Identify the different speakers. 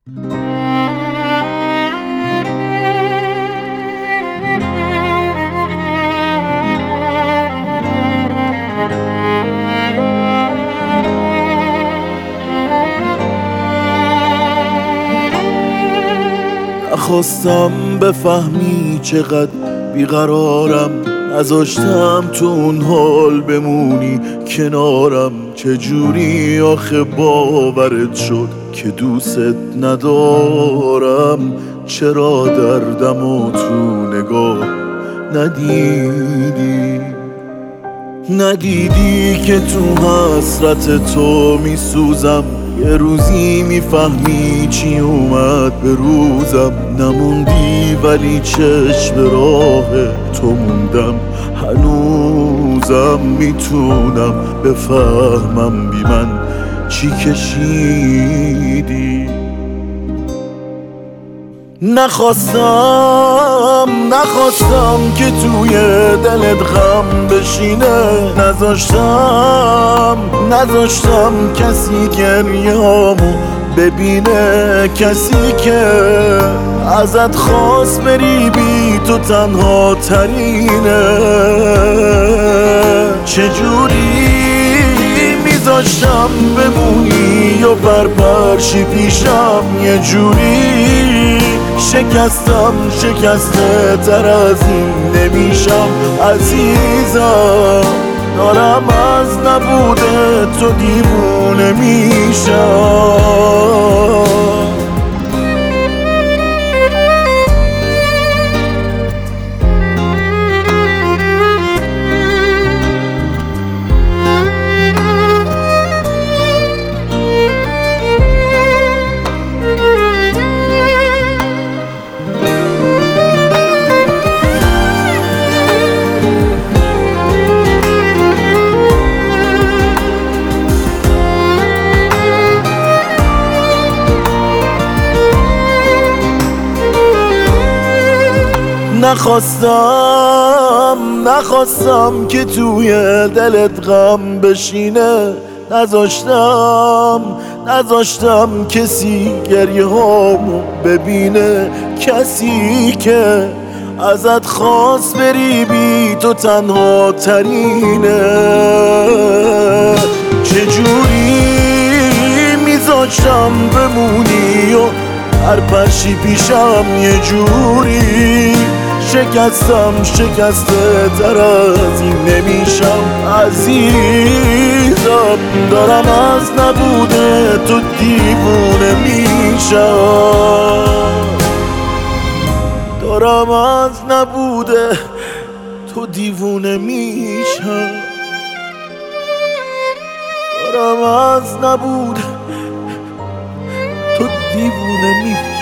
Speaker 1: نخواستم بفهمی چقدر بیقرارم، نذاشتم تو اون حال بمونی کنارم. چجوری آخه باورت شد که دوست ندارم؟ چرا دردمو تو نگاه ندیدی که تو حسرت تو میسوزم؟ یه روزی میفهمی چی اومد به روزم. نموندی ولی چشم راه تو موندم، هنوزم میتونم بفهمم بی من چی کشیدی. نخواستم که توی دلت غم بشینه، نذاشتم کسی گریه‌هامو ببینه، کسی که ازت خواست بری بی تو تنها ترینه. چجوری میذاشتم بمونی و برپرشی پیشم؟ یه جوری شکسته تر از این نمیشم عزیزم. دارم از نبوده تو دیوونه میشم. نخواستم که توی دلت غم بشینه، نذاشتم کسی گریه‌هامو ببینه، کسی که ازت خواست بری بی تو تنها ترینه. چجوری میذاشتم بمونی و هر پرشی پیشم؟ یه جوری شکسته تر از این نمیشم عزیزم. دارم از نبوده تو دیوونه میشم، دارم از نبوده تو دیوونه میشم، دارم از نبوده تو دیوونه میشم.